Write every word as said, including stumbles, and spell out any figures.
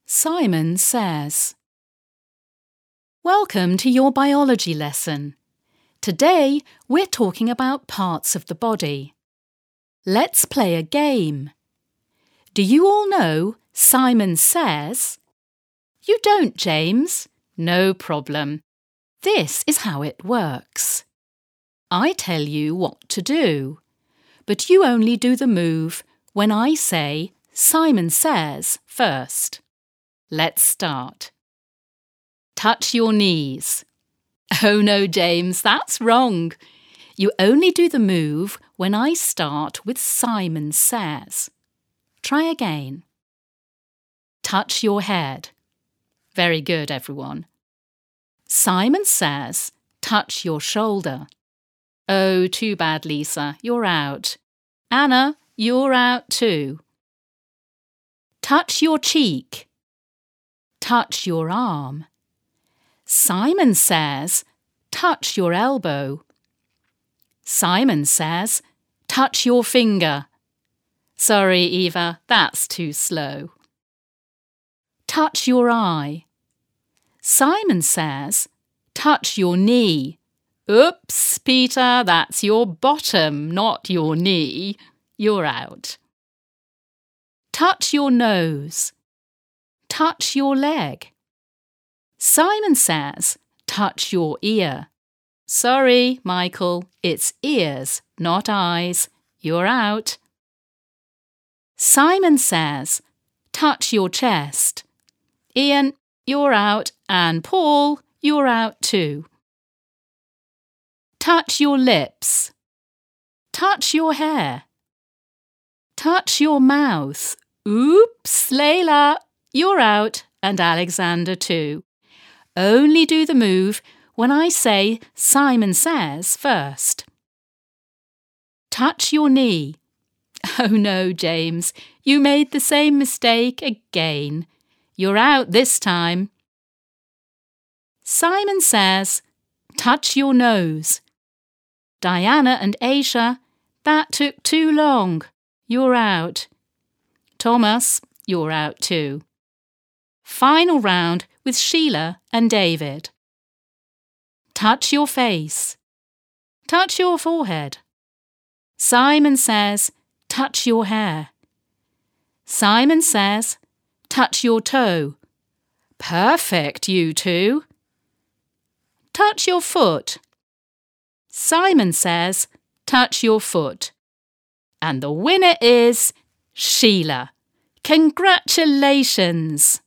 Simon says. Welcome to your biology lesson. Today we're talking about parts of the body. Let's play a game. Do you all know Simon Says? You don't, James? No problem. This is how it works. I tell you what to do, but you only do the move when I say Simon Says first. Let's start. Touch your knees. Oh no, James, that's wrong. You only do the move when I start with Simon Says. Try again. Touch your head. Very good, everyone. Simon says, touch your shoulder. Oh, too bad, Lisa, you're out. Anna, you're out too. Touch your cheek. Touch your arm. Simon says, touch your elbow. Simon says, touch your finger. Sorry, Eva, that's too slow. Touch your eye. Simon says, touch your knee. Oops, Peter, that's your bottom, not your knee. You're out. Touch your nose. Touch your leg. Simon says, touch your ear. Sorry, Michael, it's ears, not eyes. You're out. Simon says, touch your chest. Ian, you're out, and Paul, you're out too. Touch your lips. Touch your hair. Touch your mouth. Oops, Layla, you're out, and Alexander too. Only do the move when I say Simon Says first. Touch your knee. Oh no, James, you made the same mistake again. You're out this time. Simon says, touch your nose. Diana and Aisha, that took too long. You're out. Thomas, you're out too. Final round with Sheila and David. Touch your face. Touch your forehead. Simon says, touch your hair. Simon says, touch your toe. Perfect, you two. Touch your foot. Simon says, touch your foot. And the winner is Sheila. Congratulations!